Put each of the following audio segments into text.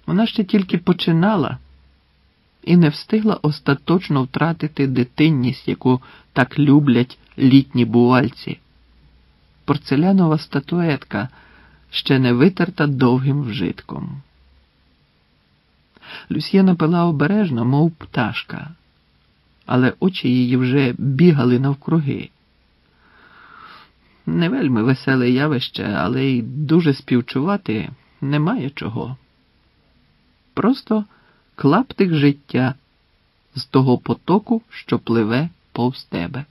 Вона ще тільки починала і не встигла остаточно втратити дитинність, яку так люблять літні бувальці. Порцелянова статуетка, ще не витерта довгим вжитком. Люсьєна пила обережно, мов пташка, але очі її вже бігали навкруги. Не вельми веселе явище, але й дуже співчувати немає чого. Просто клаптик життя з того потоку, що пливе повз тебе.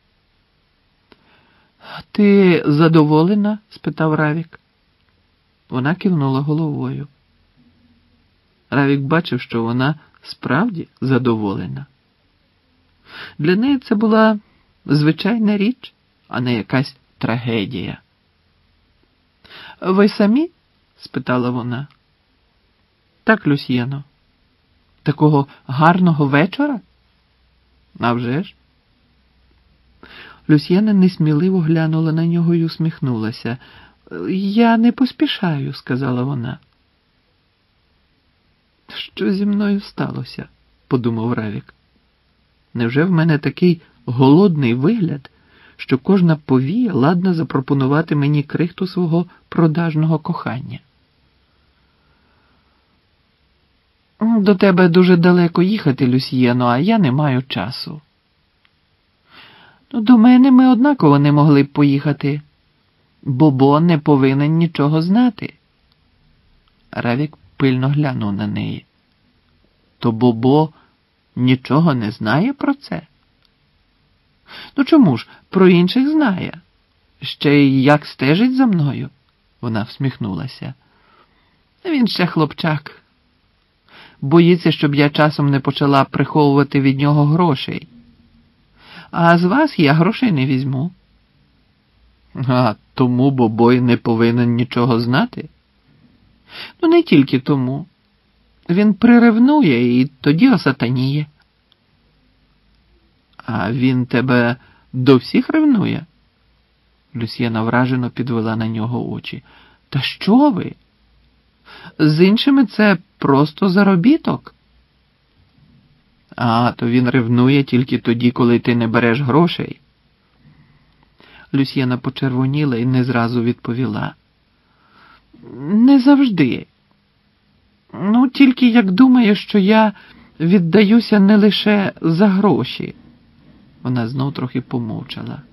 «Ти задоволена?» – спитав Равік. Вона кивнула головою. Равік бачив, що вона справді задоволена. Для неї це була звичайна річ, а не якась трагедія. «Ви самі?» – спитала вона. «Так, Люсьєно. Такого гарного вечора?» «А вже ж?» Люсьєна несміливо глянула на нього й усміхнулася. «Я не поспішаю», – сказала вона. «Що зі мною сталося?» – подумав Равік. «Невже в мене такий голодний вигляд, що кожна повія ладна запропонувати мені крихту свого продажного кохання?» «До тебе дуже далеко їхати, Люсьєно, а я не маю часу». «До мене ми однаково не могли б поїхати. Бобо не повинен нічого знати». Равік пильно глянув на неї. «То Бобо нічого не знає про це?» «Ну чому ж, про інших знає. Ще й як стежить за мною?» Вона всміхнулася. «Він ще хлопчак. Боїться, щоб я часом не почала приховувати від нього грошей. А з вас я грошей не візьму». «А тому Бобой не повинен нічого знати?» «Ну, не тільки тому. Він приревнує і тоді осатаніє». «А він тебе до всіх ревнує?» Люсьєна вражено підвела на нього очі. «Та що ви? З іншими це просто заробіток». «А, то він ревнує тільки тоді, коли ти не береш грошей». Люсьєна почервоніла і не зразу відповіла. «Не завжди. Ну, тільки як думає, що я віддаюся не лише за гроші». Вона знов трохи помовчала.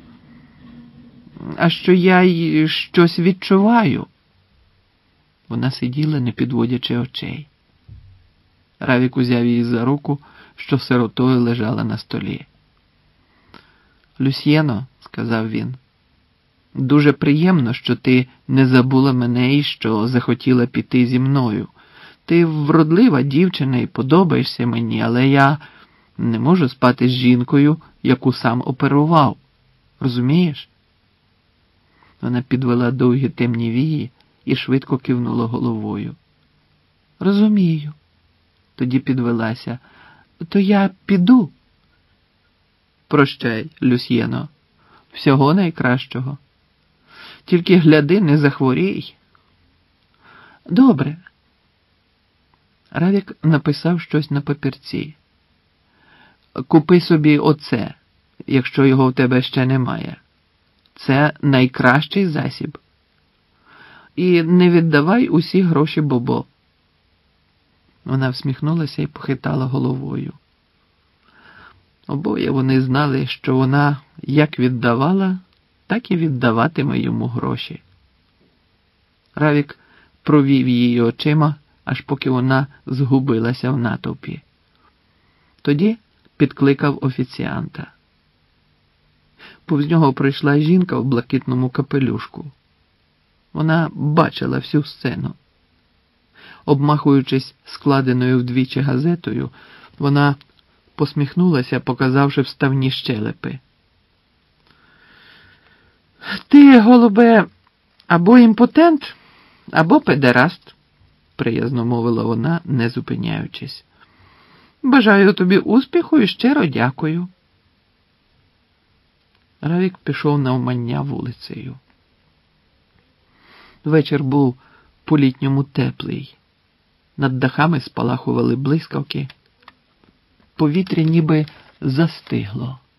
«А що я й щось відчуваю?» Вона сиділа, не підводячи очей. Равік узяв її за руку, що сиротою лежала на столі. «Люсьєно», – сказав він, – «дуже приємно, що ти не забула мене і що захотіла піти зі мною. Ти вродлива дівчина і подобаєшся мені, але я не можу спати з жінкою, яку сам оперував. Розумієш?» Вона підвела довгі темні вії і швидко кивнула головою. «Розумію». Тоді підвелася. «То я піду». «Прощай, Люсьєно. Всього найкращого. Тільки гляди, не захворій». «Добре». Равік написав щось на папірці. «Купи собі оце, якщо його в тебе ще немає. Це найкращий засіб. І не віддавай усі гроші Бобо». Вона всміхнулася і похитала головою. Обоє вони знали, що вона як віддавала, так і віддаватиме йому гроші. Равік провів її очима, аж поки вона згубилася в натовпі. Тоді підкликав офіціанта. Повз нього прийшла жінка в блакитному капелюшку. Вона бачила всю сцену. Обмахуючись складеною вдвічі газетою, вона посміхнулася, показавши вставні щелепи. «Ти, голубе, або імпотент, або педераст», – приязно мовила вона, не зупиняючись. «Бажаю тобі успіху і щиро дякую». Равік пішов навмання вулицею. Вечір був по-літньому теплий. над дахами спалахували блискавки. Повітря ніби застигло.